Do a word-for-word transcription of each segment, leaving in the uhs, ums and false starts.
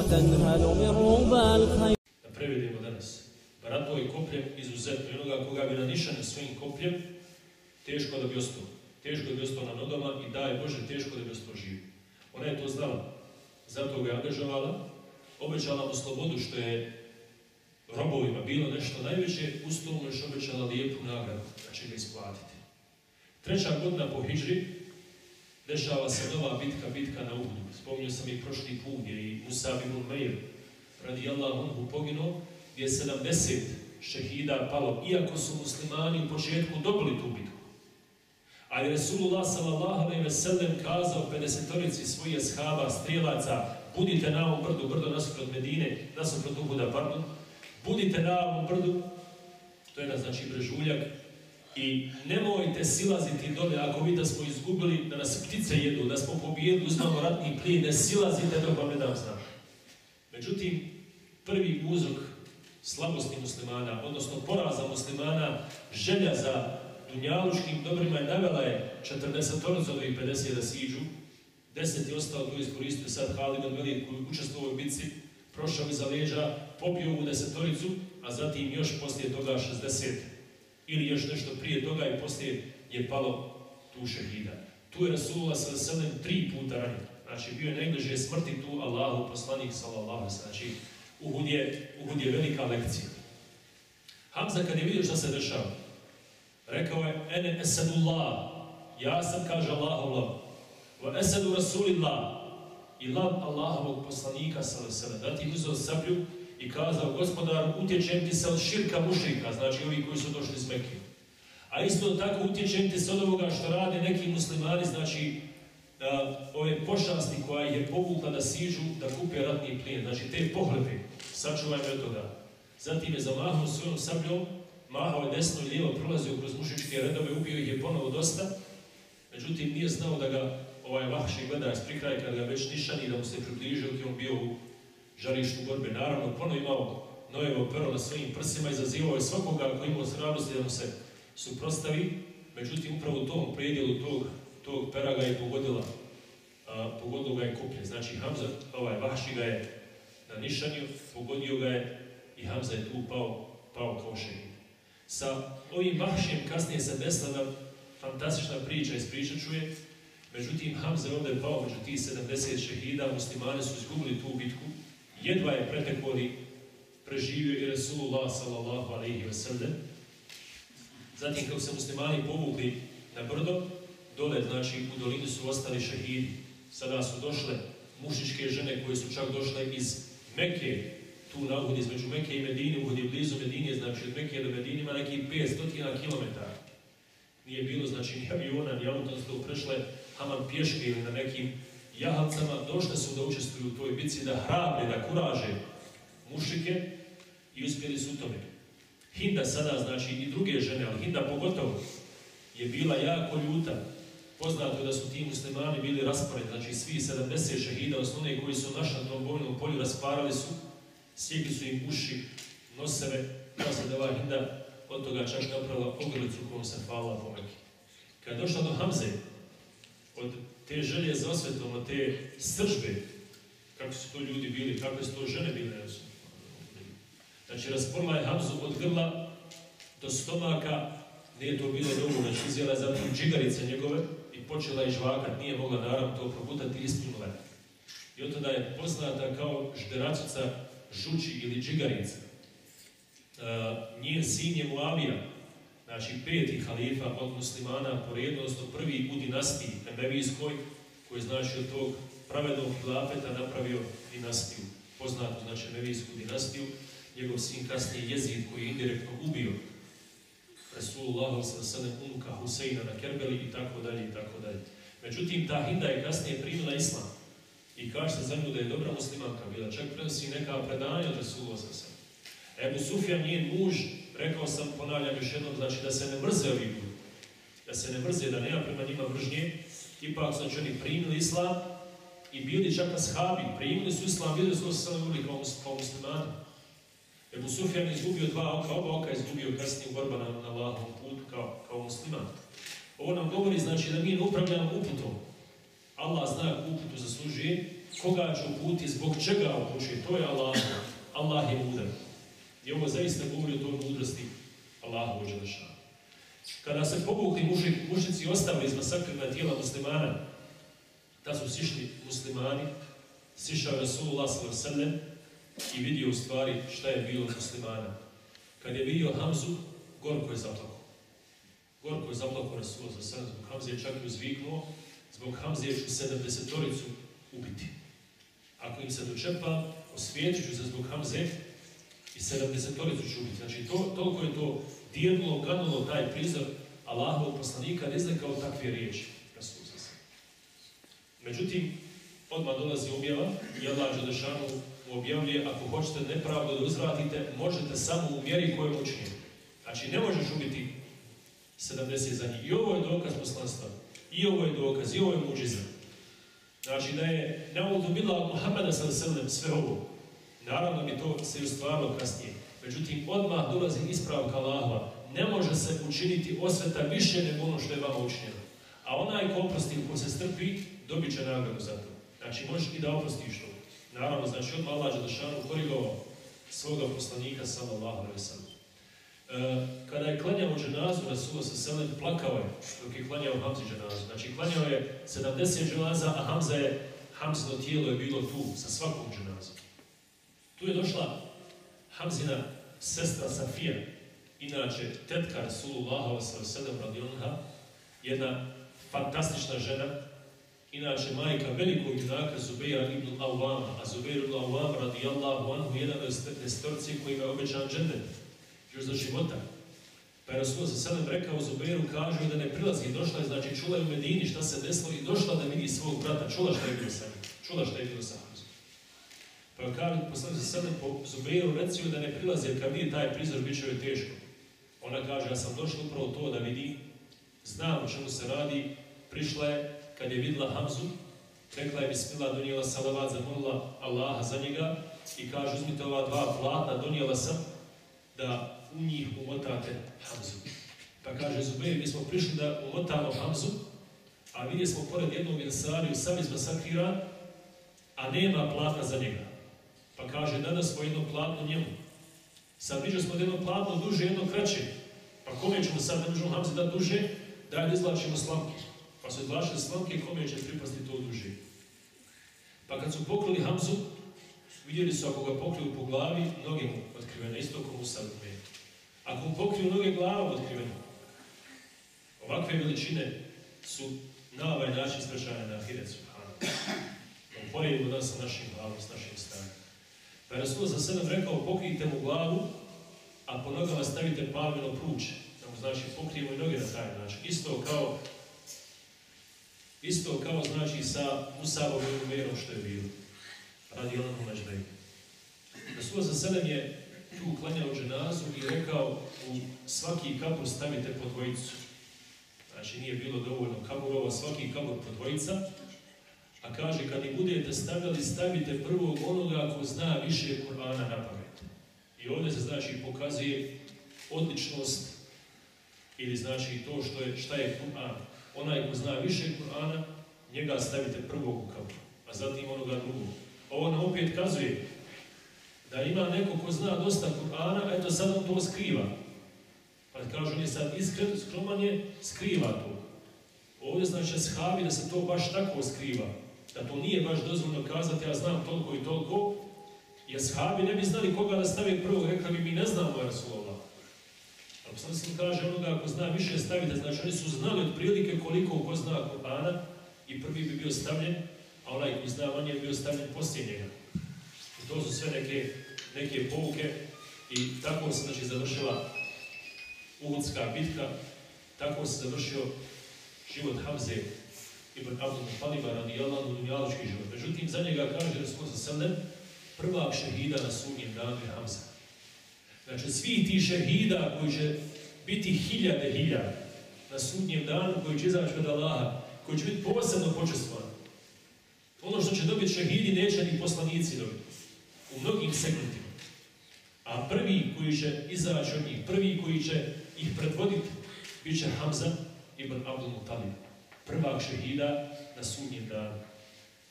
وتنهل من ربى الخير. Da prevedemo danas. Baratoj kopljem izuzetno i onoga koga bi nanišao svojim kopljem, teško da bi ostao. Teško da bi ostao na nogama i daj Bože, teško da bi ostao živ. Ona je to znala, zato ga je angažovala, obećala mu slobodu što je robovima bilo nešto najveće, uz to mu još obećala lijepu nagradu, da će ga isplatiti. Treća godina po hidžri dešava se nova bitka, bitka na Uhudu. Spominjao sam i prošli put gdje i Musab ibn Umeir radijallahu anhu poginuo, gdje je sedamdeset šehida palo, iako su muslimani u početku dobili tu bitku. A je Resulullah sallallahu alejhi ve sellem kazao pedesetorici svojih ashaba, strijelaca, budite na ovom brdu, brdo nasuprot Medine, nasuprot Uhuda, pardon, budite na ovom brdu, to je znači brežuljak, i nemojte silaziti dole, ako vi da smo izgubili, da nas ptice jedu, da smo pobijedili, uzmamo ratni plin, ne silazite dok vam ne dam znak. Međutim, prvi uzrok slabosti muslimana, odnosno poraza muslimana, želja za dunjalučkim dobrima je navela je četrdesetoricu od ovih pedeset da siđu, deset je ostao, to iskoristio sad Halid ibn Velid koji učestvovao u bitci, prošao iza leđa, popio ovu desetoricu, a zatim još poslije toga šezdeset ili još nešto prije toga i poslije je palo tu šehida. Tu je Rasulullah sallallahu alejhi ve sellem tri puta ranjen. Znači bio je najbliže smrti tu Allahu poslanik sallallahu alejhi ve sellem. Znači Uhud je, Uhud je velika lekcija. Hamza kad je vidio šta se dešava, rekao je ene esadullah, ja sam, kaže Allahov lav, wa esadu rasulillah, i lav Allahovog poslanika sallallahu alejhi ve sellem. Zatim uzeo sablju i kazao, gospodaru, utječem ti se od širka mušrika, znači ovi koji su došli iz Mekke. A isto tako utječem ti se od ovoga što rade neki muslimani, znači da ove pošasti koja ih je povukla da siđu, da kupe ratni plin, znači te pohlepe, sačuvaj me od toga. Zatim je zamahnuo svojom sabljom, mahao je desno i lijevo, prolazio kroz mušičke redove, ubio ih je ponovo dosta, međutim nije znao da ga ovaj Vahši gleda iz prikraja kad ga već nišani, da mu se približio, dok je on bio u žarištu borbe. Naravno, ponovo imao Nojevo pero na svojim prsima i zazivao je svakoga ako imao hrabrosti da mu se suprotstavi, međutim upravo u tom predjelu tog, tog pera ga je pogodila, a, pogodilo ga je koplje. Znači Hamza, ovaj Vahši ga je na nišanju, pogodio ga je i Hamza je tu pao, pao kao šehid. Sa ovim Vahšijem kasnije se desila fantastična priča, ispričat ću je, međutim Hamza je ovdje pao među tih sedamdeset šehida, muslimani su izgubili tu bitku, jedva je pretekli, preživio i Resulullah sallallahu alejhi ve sellem. Zatim kako se muslimani povukli na brdo, dole, znači u dolini su ostali šehidi. Sada su došle mušičke žene koje su čak došle iz Mekke, tu na Uhud, između Mekke i Medine. Uhud je blizu Medine, znači od Mekke do Medine ima nekih petsto kilometara. Nije bilo, znači, ni aviona, ni autostop, prešle Haman pješke ili na nekim jahalcama, došle su da učestvuju u toj bitci, da hrabre, da kuraže mušike i uspjeli su u tome. Hinda sada, znači i druge žene, ali Hinda pogotovo, je bila jako ljuta. Poznato je da su ti muslimani bili rasporeni, znači svi sedamdeset šehida, osnovne koji su našli na tom bojnom polju, rasparali su, sjekli su im uši, noseve, kao se da ova Hinda od toga čak napravila ogrlicu kojom se hvalila po Meki. Kad je došla do Hamze, od te želje za osvetom, od te sržbe, kako su to ljudi bili, kakve su to žene bile, znači rasporila je Hamzu od grla do stomaka, nije to bilo dovoljno, znači izjela zatim džigarice njegove i počela je žvakat, nije mogla naravno to probutati i ispinula. I od tada je poznata kao žderačica žuči ili džigarica. Uh, njen sin je Muavija, znači peti halifa od muslimana po redu, odnosno prvi u dinastiji Emevijskoj, koji znači od tog pravednog hilafeta napravio dinastiju, poznatu znači Emevijsku dinastiju. Njegov sin kasnije Jezid koji je indirektno ubio Resulullahu sallallahu alejhi ve sellem unuka Huseina na Kerbeli i tako dalje i tako dalje. Međutim, ta Hinda je kasnije primila islam i kaže se za nju da je dobra muslimanka bila, čak prenosi neka predanja od Resulullah sallallahu alejhi ve sellem. Ebu Sufjan, njen muž, rekao sam, ponavljam još jednom, znači da se ne mrze ovi ljudi, da se ne mrze, da nema prema njima mržnje, ipak znači oni primili islam i bili čak ashabi, primili su islam, bili su se uvijek kao muslimani. Ebu Sufjan je izgubio dva oka, oba oka je izgubio kasnije u borba na, na Allahovom putu kao, kao musliman. Ovo nam govori znači da mi ne upravljamo uputom. Allah zna uputu zaslužuje koga će uputiti, zbog čega upućuje, to je Allah. Allah je mudar. I ovo zaista govori o toj mudrosti Allahu dželešanu. Kada se povukli mušnici i ostavili izmasakrena tijela muslimana, da su sišli muslimani, sišao je Rasulullah sallallahu alejhi ve sellem i vidio u stvari šta je bilo od muslimana. Kad je vidio Hamzu, gorko je zaplakao. Gorko je zaplakao Rasulullah sallallahu alejhi ve sellem, zbog Hamze je čak i uzviknuo, zbog Hamze ću sedamdesetoricu ubiti. Ako im se dočepa, osvijetit ću se zbog Hamze i sedamdesetoricu ću ubiti. Znači, to, toliko je to dirnulo, ganulo taj prizor Allahovog poslanika, ne izrekao takve riječi. Međutim, odmah dolazi objava i Allah dželešanu objavljuje, ako hoćete nepravdu da uzvratite, možete samo u mjeri koju učinite. Znači, ne možeš ubiti sedamdeset za njih. I ovo je dokaz poslanstva. I ovo je dokaz, i ovo je muđiza. Znači, da je naudu bila od Muhammeda sallallahu alejhi ve sellem sve ovo. Naravno bi to se ostvarilo kasnije. Međutim, odmah dolazi ispravka Allahova. Ne može se učiniti osveta više nego ono što je vama učinjeno. A onaj ko oprosti, ko se strpi, dobit će nagradu za to. Znači, možeš i da oprostiš to. Naravno, znači, odmah Allah dželešanu korigovao svoga poslanika, sallallahu alejhi ve sellem. E, kada je klanjao dženazu, Rasulullah sallallahu alejhi ve sellem plakao je dok je klanjao Hamzi dženazu. Znači, klanjao je sedamdeset dženaza, a Hamza je, Hamzino tijelo je bilo tu, sa svakom dženazom. Tu je došla Hamzina sestra Safija, inače tetka Rasulullah sallallahu alejhi ve sellem radijallahu anha, jedna fantastična žena, inače majka velikog junaka Zubeira ibn Awama, a Zubeir ibn Awam radijallahu anhu jedan od desetorice kojima je obećan džennet još za života. Pa je Rasulullah sallallahu alejhi ve sellem rekao Zubeiru, kaže da ne prilazi, došla je, znači čula je u Medini šta se desilo i došla da vidi svog brata, čula šta je bilo sa njim, čula šta je bilo sa Hamzom. Pa je kaže poslanik sallallahu alejhi ve sellem po Zubeiru recio da ne prilazi, jer kad vidi taj prizor bit će joj teško. Ona kaže, ja sam došla upravo to da vidi, znam o čemu se radi, prišla je, kad je vidjela Hamzu, rekla je bismillah, donijela salavat, zamolila Allaha za njega i kaže, uzmite ova dva platna, donijela sam da u njih umotate Hamzu. Pa kaže Zubeir, mi smo prišli da umotamo Hamzu, a vidjeli smo pored jednog ensariju sam izmasakriran, a nema platna za njega. Pa kaže, danas smo jedno platno njemu. Sad vidio smo da jedno platno duže, jedno kraće. Pa kome ćemo sad, ne možemo Hamzi da duže, daj da izvlačimo slamke. Pa su izvlačili slamke, kome će pripasti to duže. Pa kad su pokrili Hamzu, vidjeli su ako ga pokriju po glavi, noge mu otkrivene, isto ko Musa odmeni. Ako mu pokriju noge, glava otkrivena. Ovakve veličine su na ovaj način sprečane na ahiret, subhanahu. Uporedimo da sa našim glavom, s našim stanjem. Pa je Rasulullah za sedam rekao, pokrijte mu glavu, a po nogama stavite palmino pruče. Znači, pokrijemo i noge na taj način. Isto kao, isto kao znači sa Musavom i Umerom što je bilo. Radi onom međbej. Rasulullah za sedam je tu klanjao dženazu i rekao, u svaki kabur stavite po dvojicu. Znači, nije bilo dovoljno kaburova, svaki kabur po dvojica. A kaže, kad ih budete stavljali, stavite prvog onoga ko zna više Kur'ana na pamet. I ovdje se znači pokazuje odličnost ili znači to što je, šta je Kur'an. Onaj ko zna više Kur'ana, njega stavite prvog u kabur, a zatim onoga drugog. Ovo nam opet kazuje da ima neko ko zna dosta Kur'ana, eto sad on to skriva. Pa kažu, on je sad iskren, skroman je, skriva to. Ovdje znači ashabi da se to baš tako skriva. Da to nije baš dozvoljno kazati, ja znam toliko i toliko, i ashabi ne bi znali koga da stave prvog, rekla bi mi ne znamo Rasulullah. Ali sam sam kaže onoga ako zna više stavite, znači oni su znali otprilike koliko ko zna Kur'ana i prvi bi bio stavljen, a onaj ko zna manje bi bio stavljen poslije njega. I to su sve neke, neke pouke i tako se znači završila Uhudska bitka, tako se završio život Hamze ibn Abdul Mutaliba radijallahu anhu dunjalučki život. Međutim, za njega kaže Rasulullah sallallahu alejhi ve sellem, prvak šehida na sudnjem danu je Hamza. Znači, svi ti šehida koji će biti hiljade hiljada na sudnjem danu, koji će izaći od Allaha, koji će biti posebno počestvovan. Ono što će dobiti šehidi neće ni poslanici dobiti. U mnogim segmentima. A prvi koji će izaći od njih, prvi koji će ih predvoditi, bit će Hamza ibn Abdul Mutalib. Prvak šehida na sudnjem danu.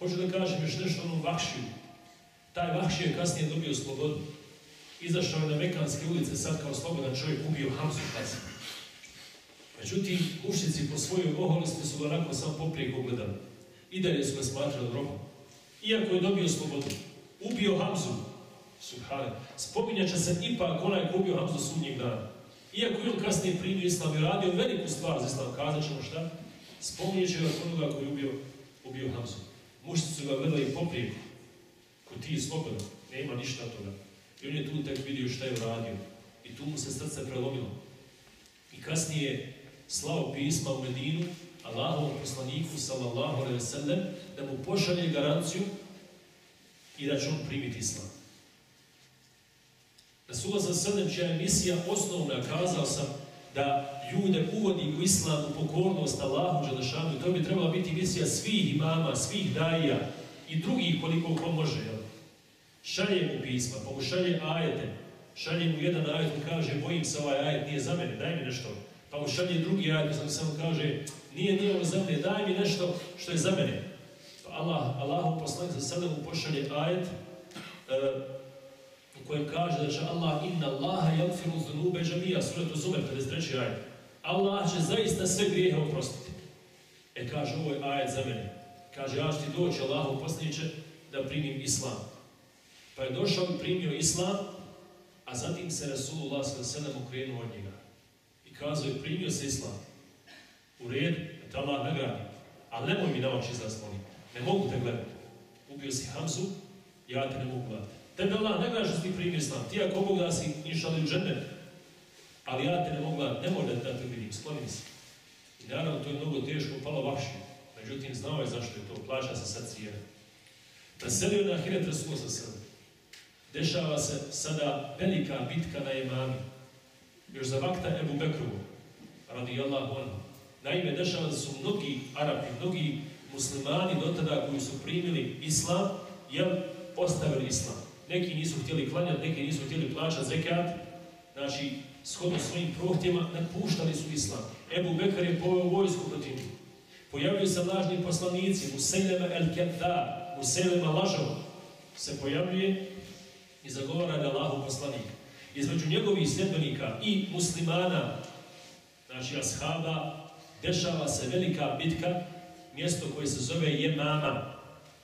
Hoću da kažem još nešto onom Vahšiju. Taj Vahši je kasnije dobio slobodu. Izašao je na Mekanske ulice sad kao slobodan čovjek, ubio Hamzu kasnije. Međutim, mušnici po svojoj oholosti su ga onako samo poprijeko gledali. I dalje su ga smatrali robom. Iako je dobio slobodu, ubio Hamzu, subhane, spominjat će se ipak onaj ko ubio Hamzu sudnjeg dana. Iako je on kasnije primio islam i radio veliku stvar za islam, kazat ćemo šta? Spominjat će ga onoga koji je ubio, ubio Hamzu. Mušnici su ga gledali poprijeko. Ko ti je slobodan, nema ništa od toga. I on je tu tek vidio šta je uradio. I tu mu se srce prelomilo. I kasnije slao pisma u Medinu Allahovom poslaniku sallallahu alejhi ve sellem da mu pošalje garanciju i da će on primiti islam. Rasulullah sallallahu alejhi ve sellem, čija je misija osnovna, kazao sam da ljude uvodi u islam, u pokornost Allahu dželešanu, i to bi trebala biti misija svih imama, svih daija i drugih koliko ko može. Jel? Šalje mu pisma, pa mu šalje ajete, šalje mu jedan ajet, on kaže, bojim se, ovaj ajet nije za mene, daj mi nešto. Pa mu šalje drugi ajet, on samo kaže, nije, nije ovo za mene, daj mi nešto što je za mene. Pa Allah, Allahu poslanik za sada mu pošalje ajet uh, u kojem kaže da će Allah, inna Allaha yagfiru dhunube džamija, suratu Zumer, pedeset treći ajet. Allah će zaista sve grijehe oprostiti. E kaže, ovo je ajet za mene. Kaže, ja ću ti doći, Allahu poslaniče, da primim islam. Pa je došao i primio islam, a zatim se Rasulullah sallallahu alejhi ve sellem okrenuo od njega. I kazao je, primio se islam. U redu, da te Allah nagradi. Ali nemoj mi na oči zasloni. Ne mogu te gledati. Ubio si Hamzu, ja te ne mogu gledati. Tebe Allah nagradi što si ti primio islam. Ti ako Bog da si inšali u džennet, ali ja te ne mogu gledati. Nemoj da, da te vidim, skloni se. I naravno, to je mnogo teško palo Vahši. Međutim, znao je zašto je to. Plaća se sad cijena. Preselio na Ahiret Rasulullah sallallahu alejhi ve sellem. Dešava se sada velika bitka na Jemami. Još za vakta Ebu Bekrovu, radijallahu anhu. Naime, dešava se su mnogi Arapi, mnogi muslimani do tada koji su primili islam, jel ostavili islam. Neki nisu htjeli klanjati, neki nisu htjeli plaćati zekat, znači, shodno svojim prohtjevima, napuštali su islam. Ebu Bekr je poveo vojsku protiv njih. Pojavljaju se lažni poslanici, Musejlema el-Kedda, Musejlema lažov, se pojavljuje i zagovara da Allahu poslanik. Između njegovih sljedbenika i muslimana, znači ashaba, dešava se velika bitka, mjesto koje se zove Jemama.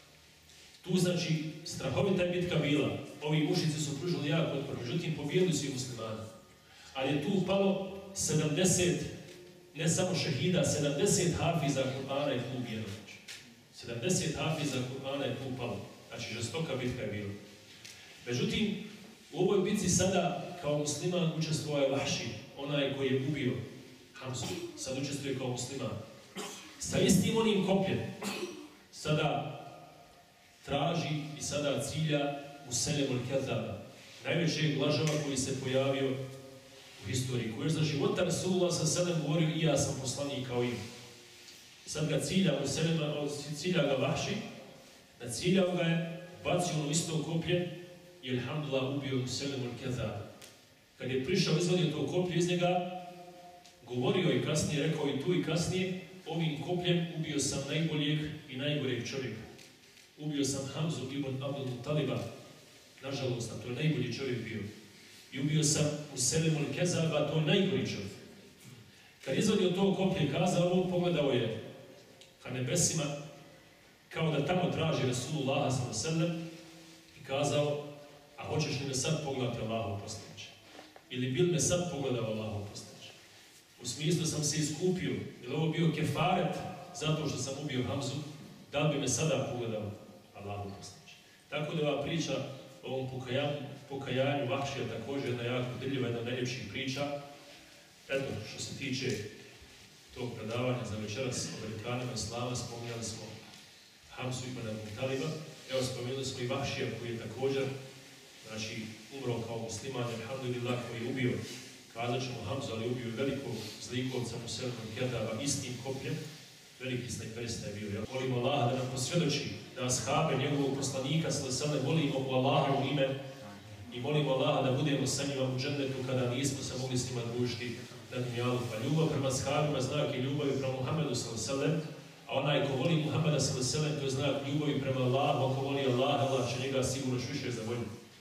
Tu, znači, strahovita je bitka bila. Ovi mušnici su pružili jako otpor, međutim, pobijeli su i muslimana. Ali je tu upalo sedamdeset, ne samo šehida, sedamdeset hafiza Kur'ana je tu ubijeno. sedamdeset hafiza Kur'ana je tu upalo. Znači, žestoka bitka je bila. Međutim, u ovoj bitci sada kao musliman učestvovao je Vahši, onaj koji je ubio Hamzu. Sad učestvuje kao musliman. Sa istim onim kopljem sada traži i sada cilja Muselemu el-Kedaba, najvećeg lažava koji se pojavio u historiji, koji je za života Rasulullah sallallahu alejhi ve sellem govorio, i ja sam poslanik kao im. Sad ga cilja Muselema, cilja ga Vahši, na ciljao ga je, bacio ono isto koplje i alhamdulillah ubio Muselemu el-Kedaba. Kad je prišao, izvadio to koplje iz njega, govorio i kasnije, rekao i tu i kasnije, ovim kopljem ubio sam najboljeg i najgoreg čovjeka. Ubio sam Hamzu ibn Abdul Mutaliba, nažalost, to je najbolji čovjek bio. I ubio sam Muselemu el-Kedaba, to je najgori čovjek. Kad je izvadio to koplje, kazao, on pogledao je ka nebesima, kao da tamo traži Rasulullah sallallahu alejhi ve sellem, i kazao, a hoćeš li me sad pogledati Allahov poslaniče? Ili bil me sad pogledao Allahov poslaniče? U smislu sam se iskupio, jer ovo bio kefaret zato što sam ubio Hamzu, da li bi me sada pogledao Allahov poslaniče? Tako da ova priča o ovom pokajanju, pokajanju Vahšija također jedna jako dirljiva, jedna od najljepših priča. Eto, što se tiče tog predavanja za večeras o velikanima islama, spominjali smo Hamzu ibn Abdul Mutaliba. Evo, spomenuli smo i Vahšija koji je također, znači, umro kao musliman, alhamdulillah, koji je ubio, kazat ćemo Hamzu, ali ubio velikog zlikovca Muselema el-Kedaba istim kopljem, veliki snajperista je bio. Ja volimo Allaha da nam posvjedoči, da ashabe njegovog poslanika sallallahu volimo u Allahovo ime i molimo Allaha da budemo sa njima u džennetu kada nismo se mogli s njima družiti na dunjalu. Pa ljubav prema ashabima znak je ljubav prema Muhammedu sallallahu, A onaj ko voli Muhammeda sallallahu alejhi ve sellem, to je znak ljubavi prema Allahu, ako voli Allah, Allah će njega sigurno još više zavoljiti.